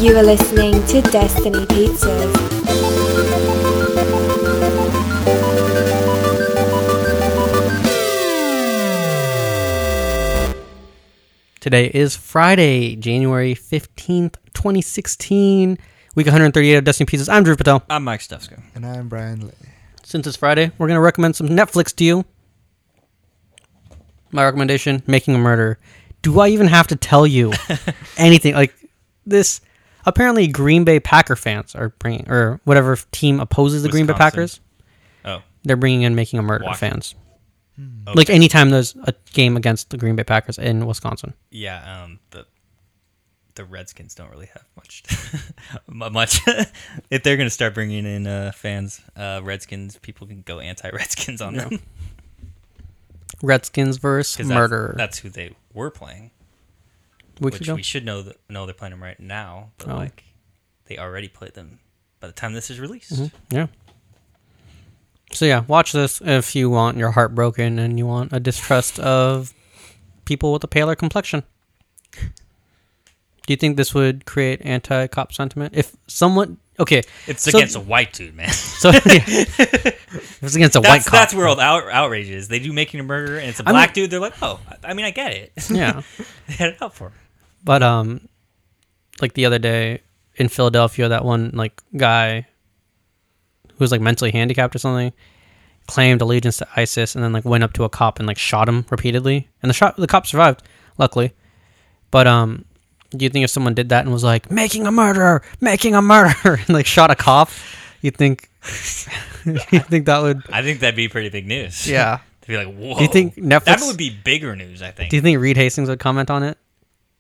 You are listening to Destiny Pizzas. Today is Friday, January 15th, 2016, week 138 of Destiny Pizzas. I'm Drew Patel. I'm Mike Stefsko. And I'm Brian Lee. Since it's Friday, we're going to recommend some Netflix to you. My recommendation, Making a Murder. Do I even have to tell you anything? Like this, apparently Green Bay Packer fans are bringing, or whatever team opposes the Green Bay Packers. Oh. They're bringing in Making a Murder Washington. fans. Okay. Like anytime there's a game against the Green Bay Packers in Wisconsin. Yeah, the Redskins don't really have much. If they're going to start bringing in fans, Redskins, people can go anti-Redskins on them. Redskins versus Murder. That's who they were playing. Which we should know they're playing them right now, but they already played them by the time this is released. Mm-hmm. Yeah. So yeah, watch this if you want your heart broken and you want a distrust of people with a paler complexion. Do you think this would create anti-cop sentiment? If someone... Okay. It's against a white dude, man. So yeah, if it's against a white cop. That's where all the outrage is. They do Making a Murder, and it's a black dude. They're like, oh, I mean, I get it. Yeah. They had it out for him. But, like the other day in Philadelphia, that one, like, guy who was, like, mentally handicapped or something, claimed allegiance to ISIS and then, like, went up to a cop and, like, shot him repeatedly. And the cop survived, luckily. But, do you think if someone did that and was like, making a murder, and, like, shot a cop, you think that would... I think that'd be pretty big news. Yeah. To be like, whoa. Do you think Netflix... That would be bigger news, I think. Do you think Reed Hastings would comment on it?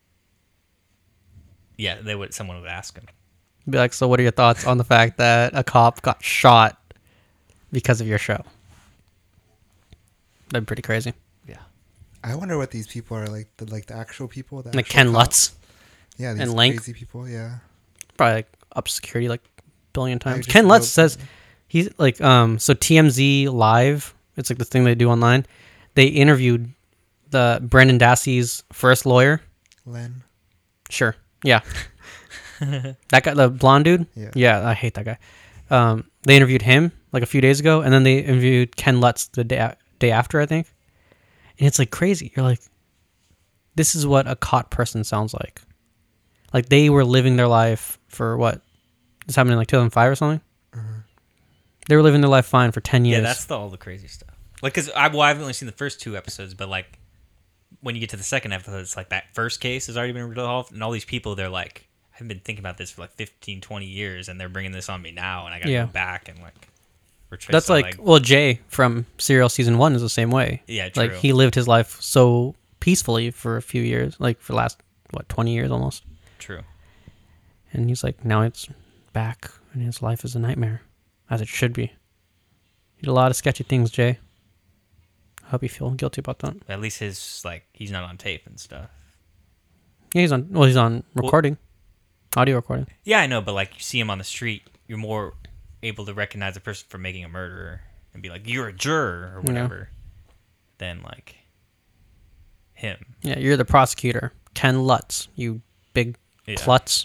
Yeah, someone would ask him. Be like, so what are your thoughts on the fact that a cop got shot because of your show? That'd be pretty crazy. Yeah. I wonder what these people are like. The actual people. Like Ken Lutz. Yeah, these and Link. crazy people. Yeah. Probably like up security like a billion times. Ken Lutz says he's like so TMZ Live. It's like the thing they do online. They interviewed the Brendan Dassey's first lawyer. Len. Sure. Yeah. That guy, the blonde dude? Yeah, I hate that guy. They interviewed him like a few days ago, and then they interviewed Ken Lutz the day after, I think. And it's like crazy. You're like, this is what a caught person sounds like. Like they were living their life for what? This happened in like 2005 or something? Mm-hmm. They were living their life fine for 10 years. Yeah, that's all the crazy stuff. Like, because I've only seen the first two episodes, but like, when you get to the second episode, it's like that first case has already been resolved, and all these people, they're like, I've been thinking about this for like 15, 20 years, and they're bringing this on me now, and I gotta go back and like retrace. That's like, well, Jay from Serial Season 1 is the same way. Yeah, true. Like, he lived his life so peacefully for a few years, like for the last, 20 years almost. True. And he's like, now it's back, and his life is a nightmare, as it should be. He did a lot of sketchy things, Jay. I hope you feel guilty about that. At least he's not on tape and stuff. Yeah, he's on recording. Audio recording. Yeah, I know, but like you see him on the street, you're more able to recognize a person for making a murder and be like, you're a juror or whatever, than like him. Yeah, you're the prosecutor. Ken Lutz, you big klutz.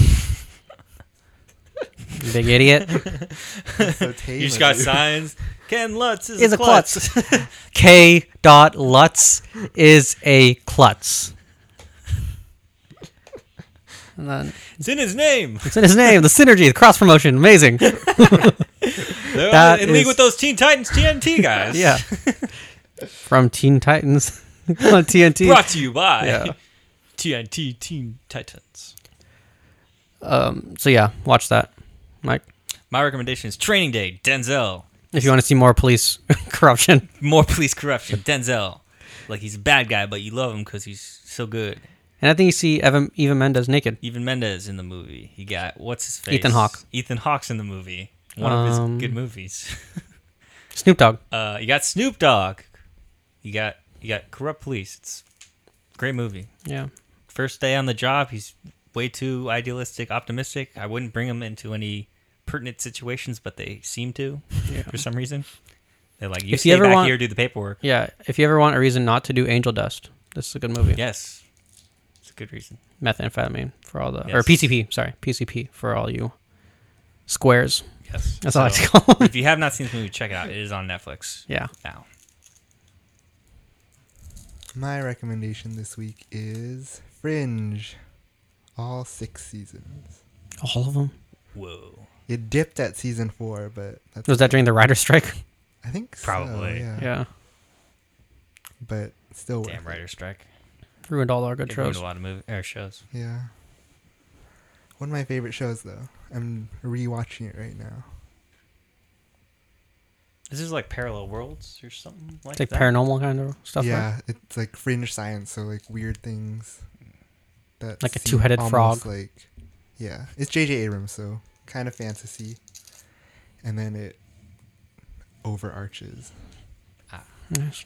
You big idiot. So tame, you just got signs. Ken Lutz is a klutz. K. Lutz is a klutz. And then it's in his name. It's in his name. The synergy, the cross promotion, amazing. They're in league with those Teen Titans TNT guys. Yeah. From Teen Titans on TNT. Brought to you by TNT Teen Titans. So yeah, watch that, Mike. My recommendation is Training Day, Denzel. If you want to see more police corruption. More police corruption, Denzel. Like, he's a bad guy, but you love him because he's so good. And I think you see Eva Mendes naked. Even Mendes in the movie. You got, what's his face? Ethan Hawke. Ethan Hawke's in the movie. One of his good movies. Snoop Dogg. You got Snoop Dogg. You got Corrupt Police. It's a great movie. Yeah. First day on the job, he's way too idealistic, optimistic. I wouldn't bring him into any pertinent situations, but they seem to for some reason. They're like, you stay back here, do the paperwork. Yeah, if you ever want a reason not to do Angel Dust, this is a good movie. Yes. Good reason. Methamphetamine for all the or Yes. PCP. Sorry, PCP for all you squares. Yes. That's all I like So, to call them. if you have not seen this movie, check it out. It is on Netflix Yeah. now. My recommendation this week is Fringe. All 6 seasons. All of them. Whoa. It dipped at season 4, but that's Was that during the writer's strike? I think Probably. so, yeah. Yeah. But still Damn worth it. writer's strike. Ruined all our good It ruined shows. a lot of movie or shows. Yeah. One of my favorite shows, though. I'm rewatching it right now. This is like Parallel Worlds or something like It's like that. paranormal kind of stuff. yeah, Right? it's like fringe science, so like weird things. That Like a seem two-headed almost frog. Like, yeah, it's J.J. Abrams, so kind of fantasy, and then it overarches. Nice.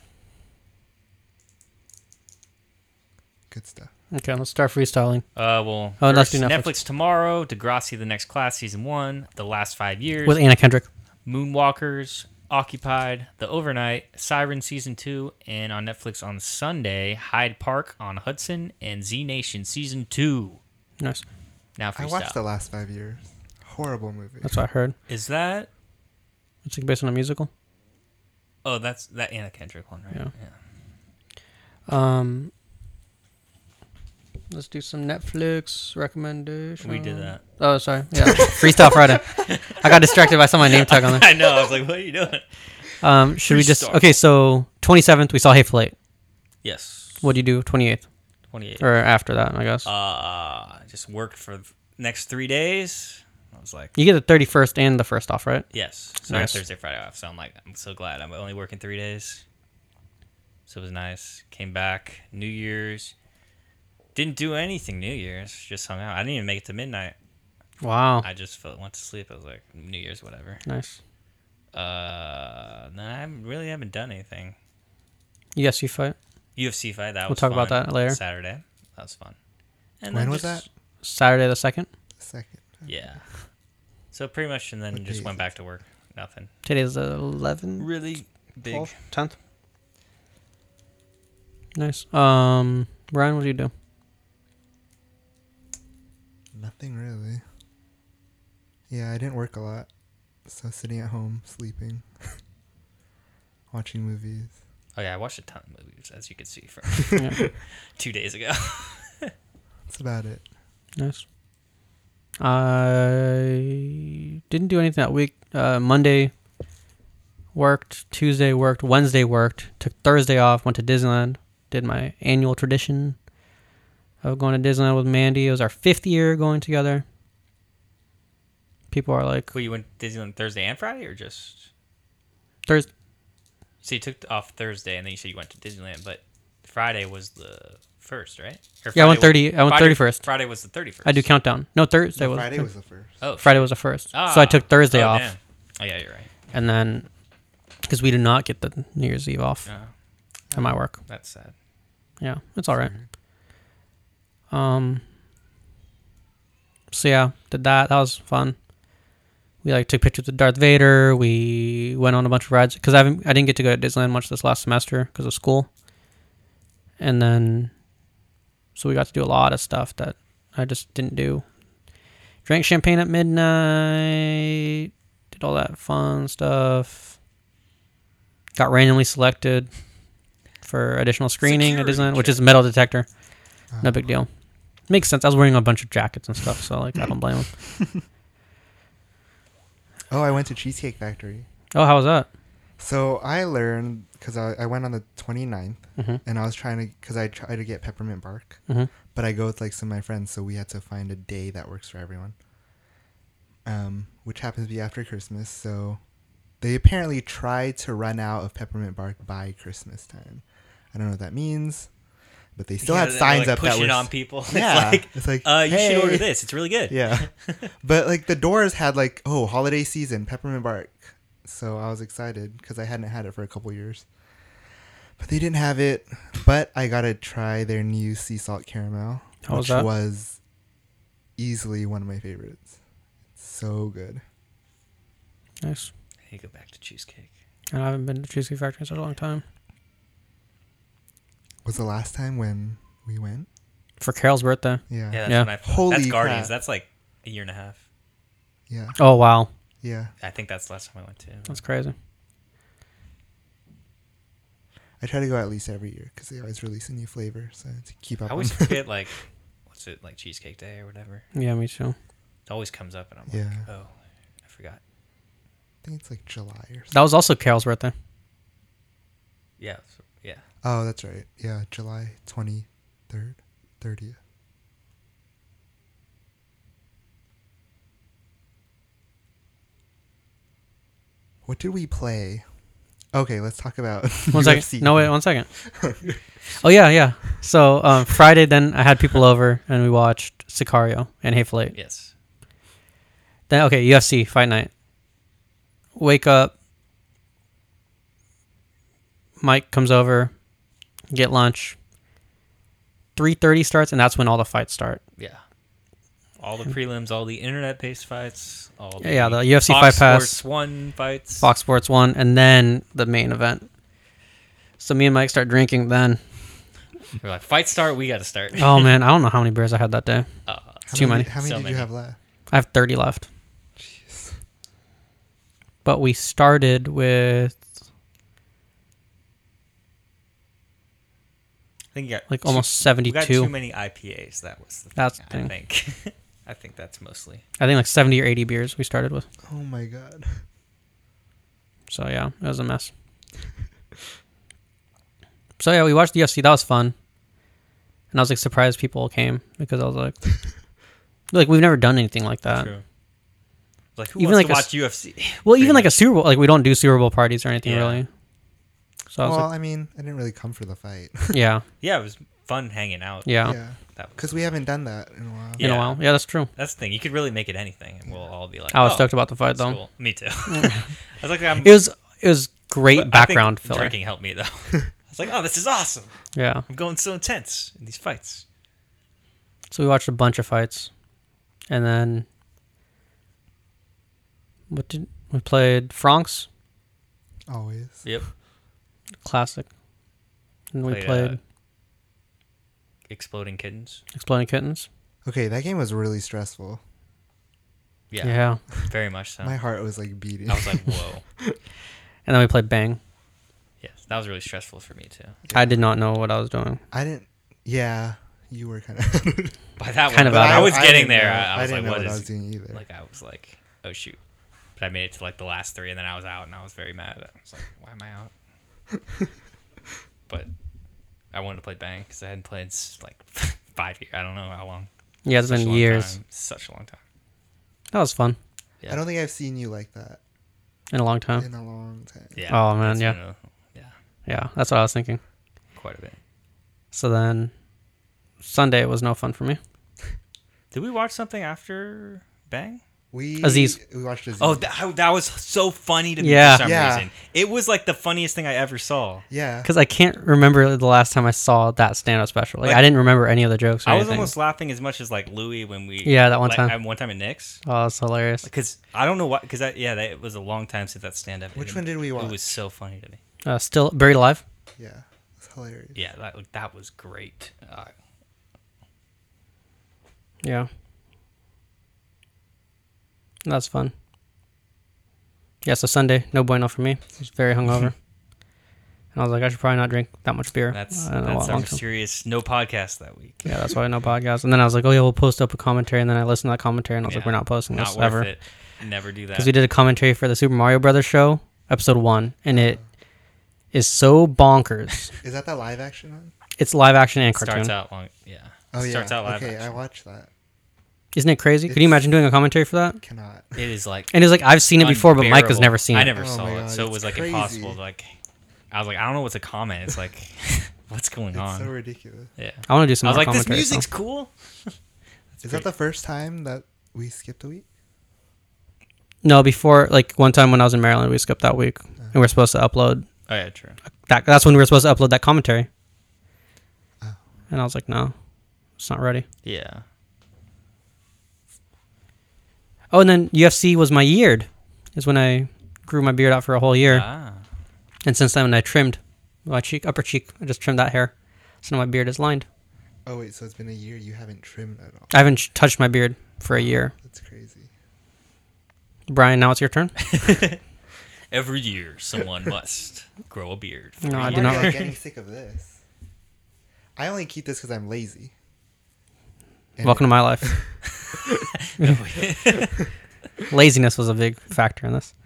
Good stuff. Okay, let's start freestyling. Well, Oh, let's first, do Netflix. Netflix tomorrow. Degrassi: The Next Class, season 1. The Last 5 Years. With Anna Kendrick. Moonwalkers, Occupied, The Overnight, Siren season 2, and on Netflix on Sunday, Hyde Park on Hudson and Z Nation season 2. Nice. Now I freestyle. watched The Last 5 Years. Horrible movie. That's what I heard. Is that? It's like based on a musical. Oh, that's that Anna Kendrick one, right? Yeah. Let's do some Netflix recommendations. We did that. Oh, sorry. Yeah. Freestyle Friday. I got distracted by some of my name tag on there. I know. I was like, what are you doing? Should we just... Freestyle. Okay, so 27th, we saw Hateful Eight. Yes. What'd you do 28th? 28. Or after that, I guess. Just worked for the next 3 days. I was like, You get the 31st and the 1st off, right? yes. So I got Nice. Thursday, Friday off. So I'm like, I'm so glad. I'm only working 3 days. So it was nice. Came back. New Year's. Didn't do anything New Year's. Just hung out. I didn't even make it to midnight. Wow. I just went to sleep. I was like, New Year's, whatever. Nice. No, I really haven't done anything. UFC fight. UFC fight. That We'll was talk about fun. that later. Saturday. That was fun. And When then was just- that? Saturday the 2nd. Second. Yeah. So pretty much, and then What just day went is back to work. Nothing. Today's the 11th. Really big. 12th? 10th. Nice. Ryan, what do you do? Nothing really. Yeah, I didn't work a lot. So sitting at home, sleeping, watching movies. Oh yeah, I watched a ton of movies, as you can see from Yeah. 2 days ago. That's about it. Nice. I didn't do anything that week. Monday worked, Tuesday worked, Wednesday worked, took Thursday off, went to Disneyland, did my annual tradition of going to Disneyland with Mandy. It was our 5th year going together. People are like, Well, you went to Disneyland Thursday and Friday, or just? Thursday. So you took off Thursday, and then you said you went to Disneyland, but Friday was the first, right? Or Yeah, I went Friday 30. I went Friday- 31st. Friday was the 31st. I do countdown. No, Thursday No, was Friday was the first. Oh, Friday was the first. Ah. So I took Thursday Oh, off, damn. Oh yeah, you're right. and then because we do not get the New Year's Eve off Oh, at my work. that's sad. Yeah, it's all right. So yeah, did that. That was fun. We like took pictures with Darth Vader. We went on a bunch of rides because I didn't get to go to Disneyland much this last semester because of school. And then, so we got to do a lot of stuff that I just didn't do. Drank champagne at midnight. Did all that fun stuff. Got randomly selected for additional screening at Security Disneyland, which check. is a metal detector. Oh. No big deal. Makes sense. I was wearing a bunch of jackets and stuff, so like I don't blame them. Oh, I went to Cheesecake Factory. Oh, how was that? So I learned, because I went on the 29th, Mm-hmm. and I was trying to, because I tried to get peppermint bark, Mm-hmm. but I go with like some of my friends, so we had to find a day that works for everyone. Which happens to be after Christmas, so they apparently tried to run out of peppermint bark by Christmas time. I don't know what that means, but they still had they're, signs like, up that pushing was it on people. Yeah, it's like you hey. should order this. It's really good. Yeah. But like the doors had like, oh, holiday season, peppermint bark. So I was excited because I hadn't had it for a couple years. But they didn't have it. But I got to try their new sea salt caramel, How was which that? was easily one of my favorites. It's so good. Nice. Hey, go back to cheesecake. And I haven't been to Cheesecake Factory in such a long time. Was the last time when we went? For Carol's birthday. Yeah. Yeah, that's Yeah. when I. Holy that's Guardians. crap. That's like a year and a half. Yeah. Oh wow, Yeah. I think that's the last time I went to. that's crazy. I try to go at least every year because they always release a new flavor, so to keep up. I always on. forget like, what's it like Cheesecake Day or whatever. Yeah, me too. It always comes up and I'm Yeah. like, oh, I forgot. I think it's like July or something. That was also Carol's birthday. Yeah, yeah. Oh, that's right. Yeah, July 23rd, 30th. What did we play? Okay, let's talk about One UFC. second. No, wait, 1 second. Oh yeah. So Friday, then I had people over and we watched Sicario and Hateful Eight. Yes. Then UFC fight night. Wake up. Mike comes over. Get lunch. 3:30 starts, and that's when all the fights start. Yeah. All the prelims, all the internet-based fights, all the Yeah, the UFC Fox Fight Pass. Sports 1 fights. Fox Sports 1, and then the main event. So me and Mike start drinking then. We're like, fight start, we got to start. Oh man, I don't know how many beers I had that day. How Too many. How many So did many. you have left? I have 30 left. Jeez. But we started with I think you got like too- almost we 72. got too many IPAs. That was the That's thing, the I thing. think. I think that's mostly. I think like 70 or 80 beers we started with. Oh my god. So yeah, it was a mess. So yeah, we watched the UFC. That was fun. And I was like surprised people came because I was like we've never done anything like that. True. Like, who Even wants like to watch UFC? Well, Pretty even like a much. Super Bowl, like we don't do Super Bowl parties or anything Yeah. really. So I was Well, like, I mean, I didn't really come for the fight. yeah, Yeah, it was fun hanging out. yeah, Yeah. That was, Because we haven't done that in a while. in a Yeah. while. Yeah, that's true. that's the thing. You could really make it anything, and we'll all be like, I was oh, stoked about the fight that's though. cool. Me too. I was like, I'm, It was great but I think background filler. Drinking helped me though. I was like, oh, this is awesome. Yeah. I'm going so intense in these fights. So we watched a bunch of fights, and then we played Francs Always. Yep. Classic, and we Played, played Exploding Kittens. Exploding Kittens. Okay, that game was really stressful. Yeah, Yeah, very much so. My heart was like beating. I was like, whoa. and then we played Bang. Yes, that was really stressful for me too. I did not know what I was doing. I didn't. Yeah, you were kind of. By that Kind one, of but out I of- was getting didn't there. know- I was didn't like, know what what I is? was doing either. Like, I was like, oh shoot. But I made it to like the last 3, and then I was out, and I was very mad. I was like, why am I out? But I wanted to play Bang because I hadn't played like 5 years. I don't know how long. Yeah, it's Such a been long years. time. Such a long time. That was fun Yeah. I don't think I've seen you like that in a long time. in a long time. Yeah. Oh, man, it's yeah. been yeah, Yeah, that's what I was thinking. quite a bit. So then Sunday was no fun for me. Did we watch something after Bang? We Aziz. We watched Aziz. Oh, that was so funny to me Yeah. for some Yeah. reason. It was like the funniest thing I ever saw. yeah. Because I can't remember the last time I saw that stand-up special. Like, Like, I didn't remember any of the jokes or I was anything. almost laughing as much as like Louis when we Yeah, that one like, time. one time at Nick's. Oh, that's hilarious. Because I don't know what, because it was a long time since that stand up. Which one did we watch? It was so funny to me. Still Buried Alive? Yeah, it's hilarious. Yeah, that was great. Yeah. That's fun. Yeah, so Sunday, no bueno for me. I was very hungover. And I was like, I should probably not drink that much beer. That's in a long our time. serious no podcast that week. Yeah, that's why no podcast. And then I was like, oh yeah, we'll post up a commentary. And then I listened to that commentary and I was like, Yeah. we're not posting Not this worth ever. it. Never do that. Because we did a commentary for the Super Mario Brothers show, episode 1, and it is so bonkers. Is that the live action one? It's live action and cartoon. Starts out long. Yeah. Oh yeah. Starts out live. Okay, I action. watched that. Isn't it crazy? Could you It's- imagine doing a commentary for that? Cannot. It is like. And it's like, I've seen it before, but Mike has unbearable. never seen it. I never Oh saw my it, God, so it it's was like crazy. impossible. Like, I was like, I don't know what's a comment. It's like, what's going It's on? so ridiculous. Yeah. I want to do some I was more like, this commentary. music's so. cool. Is that the first time that we skipped a week? No, before, like, one time when I was in Maryland, we skipped that week. And we were supposed to upload. Oh yeah, true. That's when we were supposed to upload that commentary. Oh. And I was like, no, it's not ready. Yeah. Oh, and then UFC was my year. Is when I grew my beard out for a whole year. Ah. And since then, I trimmed my upper cheek. I just trimmed that hair. So now my beard is lined. Oh wait, so it's been a year. You haven't trimmed at all. I haven't touched my beard for a year. That's crazy. Brian, now it's your turn. Every year, someone must grow a beard. No, I I'm do already, not. like, getting sick of this. I only keep this because I'm lazy. And Welcome to my life. Laziness was a big factor in this.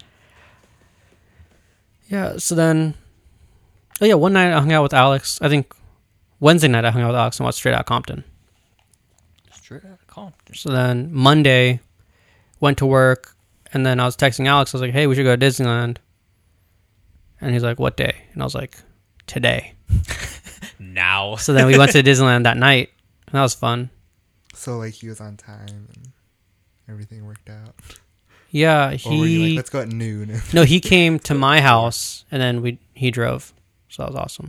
Yeah, so then... Oh yeah, one night I hung out with Alex. I think Wednesday night I hung out with Alex and watched Straight Outta Compton. Straight out of Compton. So then Monday, went to work, and then I was texting Alex. I was like, hey, we should go to Disneyland. And he's like, what day? And I was like, today. Now. So then we went to Disneyland that night, and that was fun. So like he was on time and everything worked out. Yeah, Or were you like, he... let's go at noon? No, he came to my house, and then he drove. So that was awesome.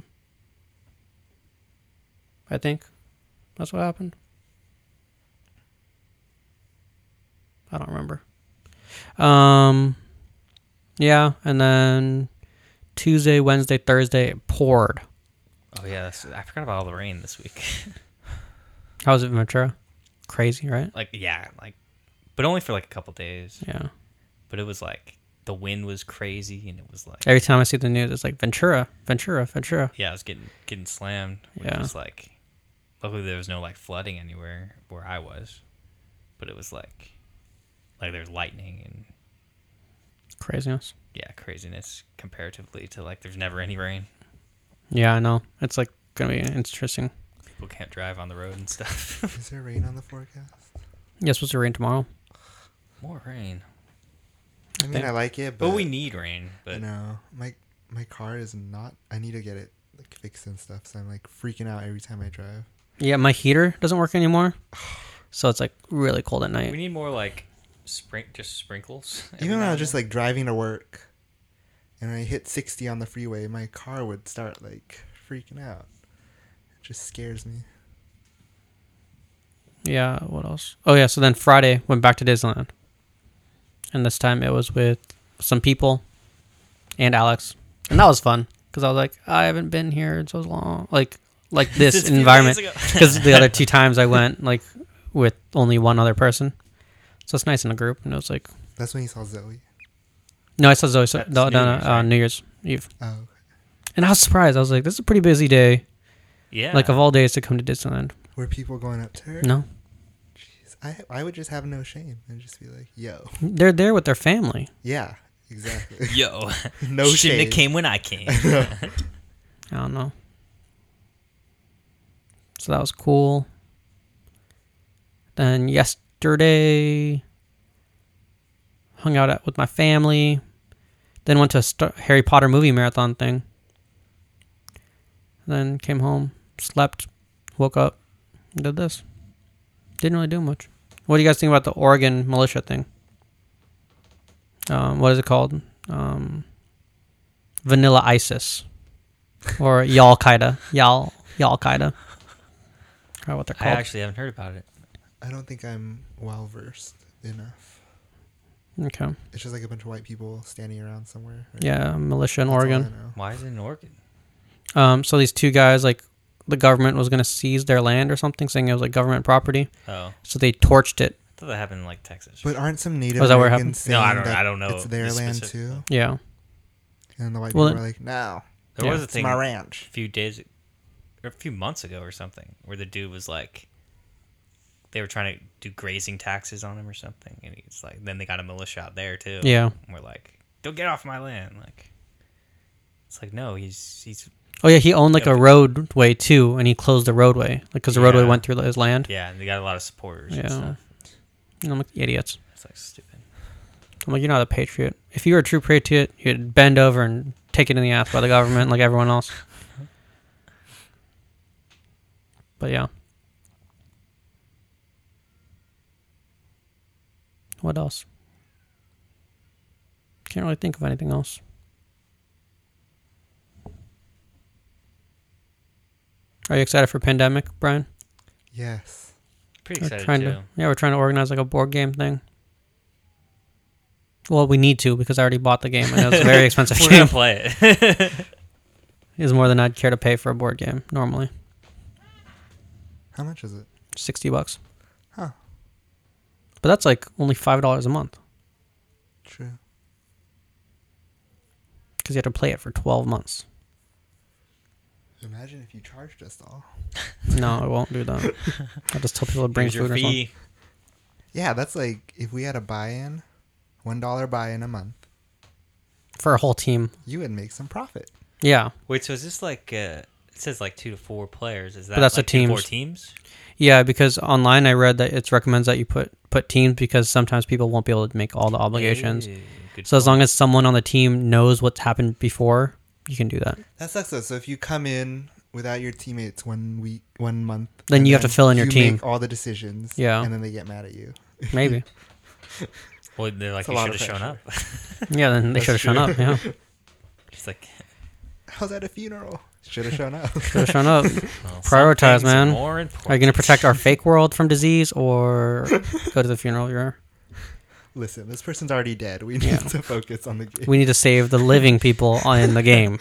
I think that's what happened. I don't remember. Yeah, and then Tuesday, Wednesday, Thursday, it poured. Oh yeah, I forgot about all the rain this week. How was it in Ventura? Crazy, right? But only for like a couple days. Yeah. But it was like the wind was crazy, and it was like Every time I see the news, it's like Ventura, Ventura, Ventura. yeah, I was getting slammed. Which Yeah. was like, luckily there was no like flooding anywhere where I was, but it was like there's lightning and Craziness. yeah, craziness comparatively to like there's never any rain. Yeah, I know. It's like gonna be interesting. People can't drive on the road and stuff. Is there rain on the forecast? Yeah, it's supposed to rain tomorrow. More rain. I mean, I like it, but But we need rain. But no, my car is not. I need to get it like fixed and stuff. So I'm like freaking out every time I drive. Yeah, my heater doesn't work anymore, so it's like really cold at we night. need more like just sprinkles. every Even when now I was and just then. like driving to work, and I hit 60 on the freeway, my car would start like freaking out. It just scares me. Yeah, what else? Oh yeah, so then Friday went back to Disneyland, and this time it was with some people and Alex, and that was fun because I was like, I haven't been here in so long, like this Since a few environment, days ago. because the other two times I went like with only one other person, so it's nice in a group, and it was like, That's when you saw Zoe. no, I saw Zoe That's no, New Year's, right? New Year's Eve, Oh, okay. and I was surprised. I was like, this is a pretty busy day, Yeah. like of all days to come to Disneyland. Were people going up to her? No, Jeez, I would just have no shame and just be like, yo. they're there with their family. Yeah, exactly. Yo. No Shouldn't shame. have came when I came. I don't know. So that was cool. Then yesterday, hung out with my family. Then went to a Harry Potter movie marathon thing. Then came home, slept, woke up, and did this. Didn't really do much. What do you guys think about the Oregon militia thing? What is it called? Vanilla ISIS. Or Y'all Qaeda. Y'all Qaeda. Or what they're I called. actually haven't heard about it. I don't think I'm well versed enough. Okay. It's just like a bunch of white people standing around somewhere. right? Yeah, militia in That's all I Oregon. know. Why is it in Oregon? So these two guys, like, the government was going to seize their land or something, saying it was like government property. Oh. So they torched it. I thought that happened in like Texas. But aren't some Native Was that where it Americans saying No, I that don't know it's their the land specific- too? Yeah. And the white Well, people are like, no, there yeah, was a it's thing my a ranch. few days or a few months ago or something where the dude was like they were trying to do grazing taxes on him or something, and he's like, then they got a militia out there too. Yeah. And we're like, don't get off my land. Like, it's like, no, he's Oh, yeah, he owned, like, Yeah, a roadway, too, and he closed the roadway. Like, because the roadway Yeah. went through his land. yeah, and they got a lot of supporters and Yeah. stuff. And I'm like, idiots. It's like stupid. I'm like, you're not a patriot. If you were a true patriot, you'd bend over and take it in the ass by the government like everyone else. But yeah. What else? Can't really think of anything else. Are you excited for Pandemic, Brian? Yes. Pretty We're excited trying too. we're trying to organize like a board game thing. Well, we need to because I already bought the game and it was a very expensive We're game. gonna play it. It's more than I'd care to pay for a board game normally. How much is it? $60. Huh. But that's like only $5 a month True. because you have to play it for 12 months. Imagine if you charged us all. No, I won't do that. I'll just tell people to bring Here's your food or something. fee. Yeah, that's like if we had a buy-in, $1 buy-in a month, For a whole team. you would make some profit. Yeah. Wait, so is this like it says like 2 to 4 players? Is that But that's like the 2 to 4 teams. teams? Yeah, because online I read that it recommends that you put teams because sometimes people won't be able to make all the obligations. Hey, good So as point. long as someone on the team knows what's happened before, you can do that. That sucks though. So if you come in without your teammates 1 month, Then and you have to fill in your you team. make all the decisions. Yeah. And then they get mad at you. Maybe. Well, they're like, It's a you lot should have of shown up. Yeah, then they That's should have shown up. Yeah. She's like, I was at a funeral. Should have shown up. Should have shown up. well, some Prioritize, things are man. more Are you going to important. protect our fake world from disease or go to the funeral? Listen, this person's already dead. We need Yeah. to focus on the game. We need to save the living people in the game.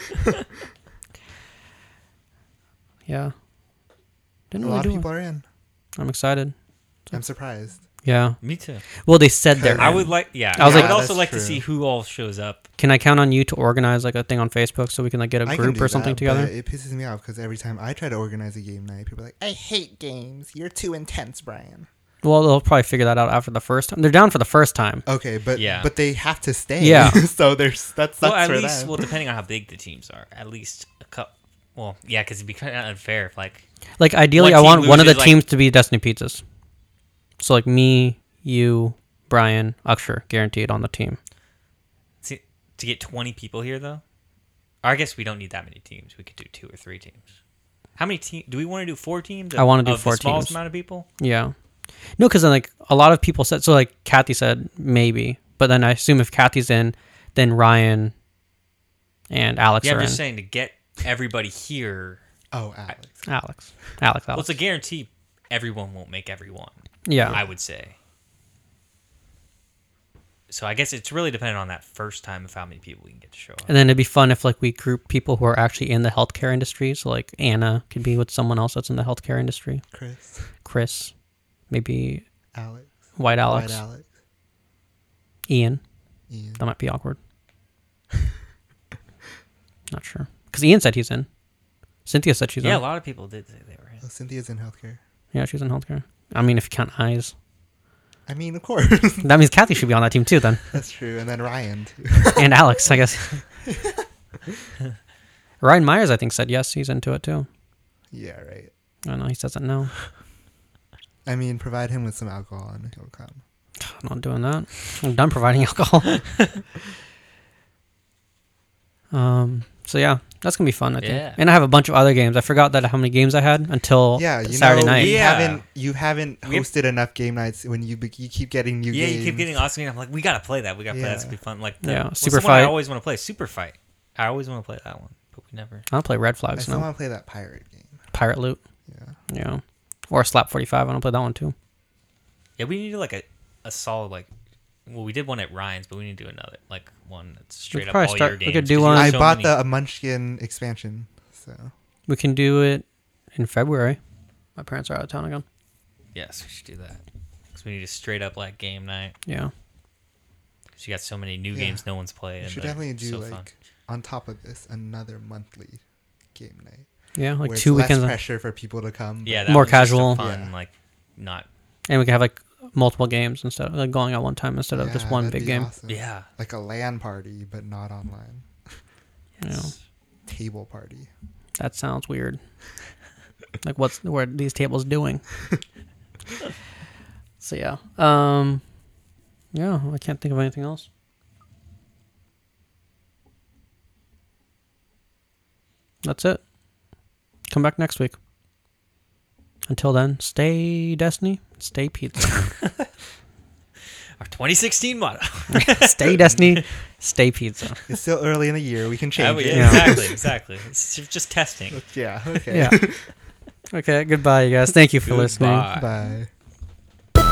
Yeah. Didn't A really lot do of it. people are in. I'm excited. I'm surprised. Yeah. Me too. Well, they said they're I in. would like, yeah. I was I like- would also that's like to true. see who all shows up. Can I count on you to organize like a thing on Facebook so we can like get a I can group do or something that, together? but it pisses me off because every time I try to organize a game night, people are like, I hate games. You're too intense, Brian. Well, they'll probably figure that out after the first time. They're down for the first time. Okay, but Yeah. but they have to stay. Yeah. So that sucks Well, at for least, them. well, depending on how big the teams are, at least a cup. Well, yeah, because it'd be kind of unfair if like Like ideally, One I team want one of the loses, like- teams to be Destiny Pizzas. So like me, you, Brian, Aksher, guaranteed on the team. see, to get 20 people here though. Or I guess we don't need that many teams. We could do 2 or 3 teams. How many teams? Do we want to do 4 teams? I wanna do of 4 the smallest teams. amount of people. Yeah. No, because then like a lot of people said so. Like Kathy said maybe, but then I assume if Kathy's in, then Ryan and Alex Yeah, are I'm in. just saying to get everybody here. Oh, Alex. Alex. Well, it's a guarantee. Everyone won't make everyone. Yeah. I would say. So I guess it's really dependent on that first time of how many people we can get to show up. And then it'd be fun if like we group people who are actually in the healthcare industry. So like Anna could be with someone else that's in the healthcare industry. Chris, maybe Alex. White Alex, White Alex. Ian. Ian. That might be awkward. Not sure. Because Ian said he's in. Cynthia said she's Yeah, a in. lot of people did say they were in. Oh, Cynthia's in healthcare. Yeah, she's in healthcare. I mean, if you count eyes. I mean, of course. That means Kathy should be on that team too then. That's true. And then Ryan, too. And Alex, I guess. Ryan Myers, I think, said yes, he's into it too. Yeah, right. I don't know, he doesn't know. I mean, provide him with some alcohol and he'll come. I'm not doing that. I'm done providing alcohol. So yeah, that's gonna be fun, I think. Yeah. And I have a bunch of other games. I forgot that how many games I had until Yeah, you Saturday know, night. Yeah. you haven't We have- hosted enough game nights when you keep getting new Yeah, games. you keep getting awesome games. I'm like, we gotta play that. We gotta play that. It's Yeah. gonna be fun. Like, Yeah, what's Super the one I Fight. always want to play Super Fight. I always want to play that one, but we never. I don't play Red I Flags still now. want to play that pirate game. Pirate Loot. Yeah. Yeah. Or Slap 45. I don't play that one too. Yeah, we need to do like a solid like. Well, we did one at Ryan's, but we need to do another like one that's straight up probably all start- your we games. could do 'cause you one- have I so bought many. the Munchkin expansion, so We can do it in February. My parents are out of town again. Yes, we should do that. Because we need a straight up like game night. Yeah. Because you got so many new Yeah. games no one's played. we and should they're definitely do so like fun. on top of this another monthly game night. Yeah, like where 2 it's weekends. Less pressure for people to come. Yeah, but- that More one's just a casual. fun, Yeah. like not. And we can have like multiple games instead of like going at one time instead of just Yeah, one that'd big be game. awesome. Yeah. Like a LAN party, but not online. Yes. Table party. That sounds weird. Like what are these tables doing? So yeah. Yeah, I can't think of anything else. That's it. Come back next week. Until then, stay Destiny, stay pizza. Our 2016 motto. Stay Destiny, stay pizza. It's still early in the year. We can change it. Yeah. Exactly. It's just testing. Yeah. Okay. Yeah. Okay, goodbye, you guys. Thank you for listening. Goodbye. Bye.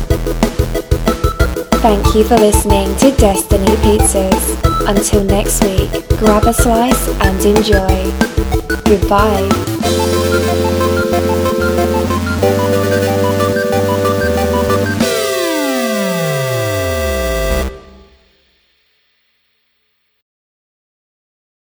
Thank you for listening to Destiny Pizzas. Until next week, grab a slice and enjoy. Goodbye.